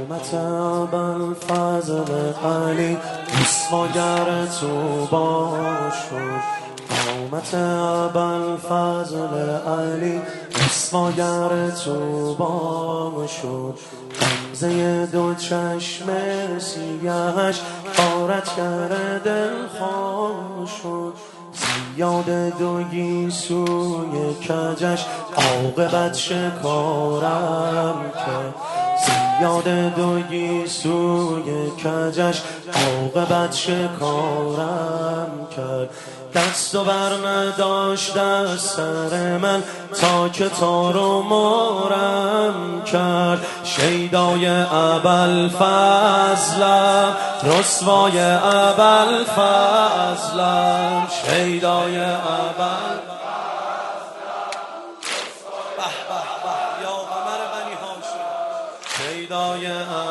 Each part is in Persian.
قامت ابوالفضل علی رسواگر طوبی شد. قامت ابوالفضل علی رسواگر طوبی شد. غمزه دو چشم سیهش غارت کرد دلخواه شد. زیاد دو گیسوی کجش عاقبت شکارم کرد. زیاد دو گیسوی کجش عاقبت شکارم کرد. دست و بر نداشت در سر من تا که تار و مارم کرد. شیدای ابوالفضلم رسوای ابوالفضلم. شیدای ابوالفضلم یا قمر بنی هاشم. شیدای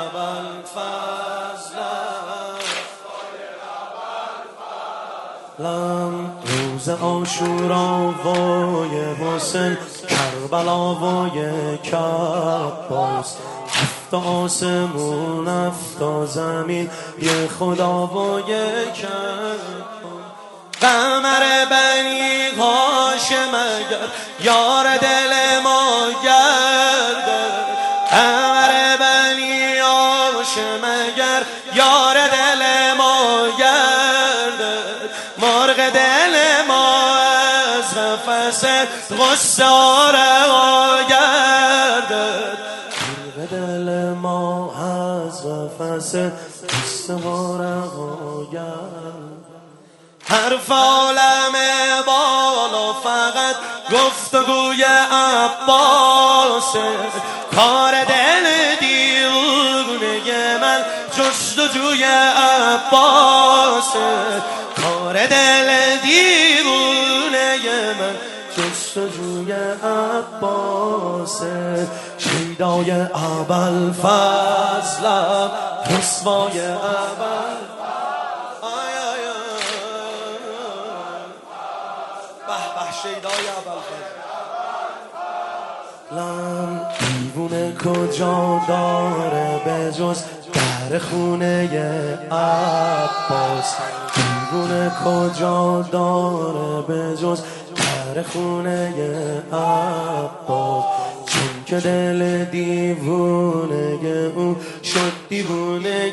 ابوالفضلم. روز عاشورا وای حسین، کربلا وای کعباس. هفت آسمون هفت زمین یه خدا وای کعباس. قمر بنی هاشم اگر یار دل ما گرده. قمر بنی هاشم اگر یار دل ما گرده. مرغ دل ما از قفس غصه آره گردد. مرغ دل ما از قفس غصه آره گردد. حرف عالم بالا فقط گفتگوی عباسه. کار دل دیوونه من جستجوی عباسه. کار دل دیوونه من جستجوی عباسه. شیدای ابوالفضلم رسوای ابوالفضلم. شیدای ابوالفضلم. دیوونه کجا داره به جز در خونه عباس. دیوونه کجا داره به جز در خونه عباس. چون که دل دیوونه او شد دیوونه.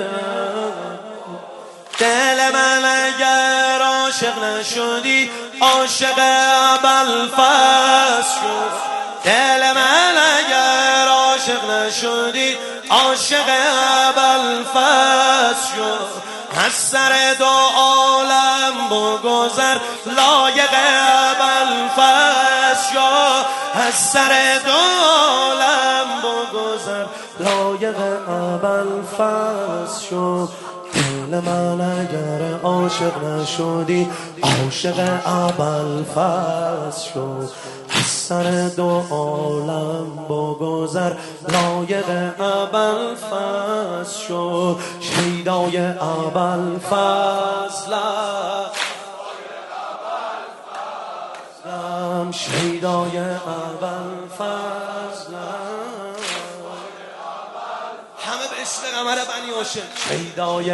دل من اگر عاشق نشدی عاشق ابوالفضل شد. دل من اگر عاشق نشدی عاشق ابوالفضل شد. از سر دو عالم بگذر لایق ابوالفضل شد. از سر دو عالم بگذر لایق ابوالفضل شد. دل من اگر عاشق نشدی عاشق ابوالفضل شد. از سر دو عالم بگذر لایق ابوالفضل شد. شیدای ابوالفضلم. شیدای ابوالفضلم. همه به اسم قمر بنی هاشم. شیدای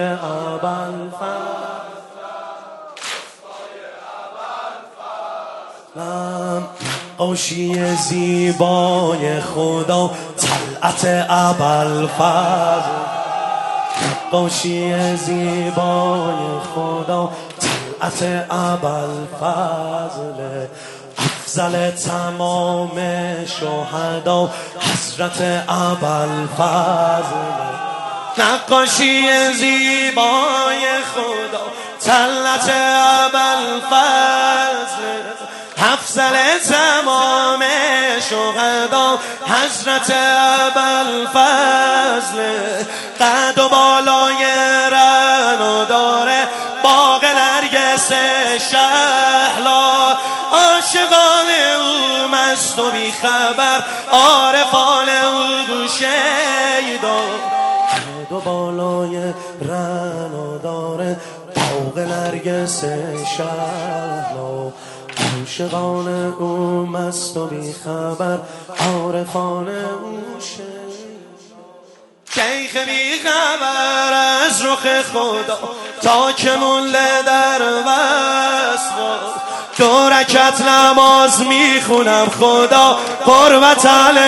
ابوالفضلم. نقاشی زیبای خدا طلعت ابوالفضل. نقاشی زیبای خدا طلعت ابوالفضل. افضل تمام شهدا حضرت ابوالفضل. نقاشی زیبای خدا طلعت ابوالفضل. افضل تمام شهدا حضرت ابوالفضل. قد و بالای رعنا داره باغ نرگس شهلا. عاشقان او مست و بیخبر عارفان او گوشیدا. قد و بالای رعنا داره باغ نرگس شهلا. عاشقان او مست و بیخبر عارفان او شیخ بی خبر از رخ خدا تا که مونده در وسواس. 2 رکعت نماز میخونم خدا قربت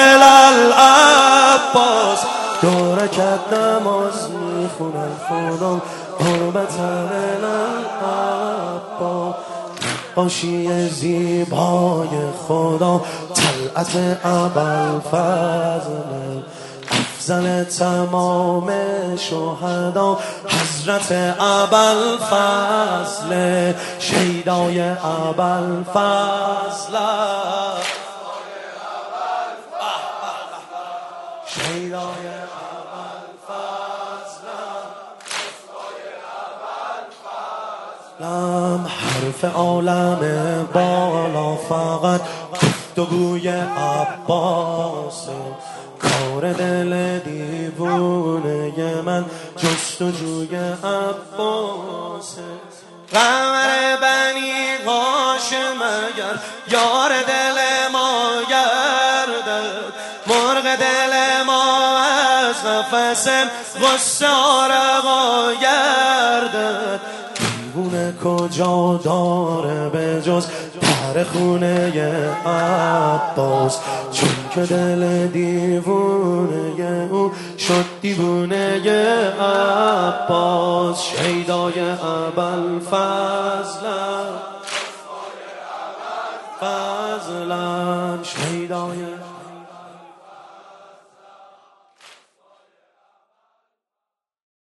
العباس. 2 رکعت نماز میخونم خدا قربت العباس. غاشیه زیبای خدا طلعت ابوالفضل، افضل تمام شهدا حضرت ابوالفضل، شیدای ابوالفضل، شیدای ابوالفضل. حرف عالم بالا فقط گفتگوی عباسه، کار دل دیوونه من جستجوی عباسه. قمر بنی هاشم اگر یار دل ما گردد، مرغ دل ما از قفس غصه رها گردد. دیوونه کجا داره به جز پر خونه عباس، چون که دل دیوونه او شد دیوونه عباس. شیدای ابوالفضل، فضلا شیدای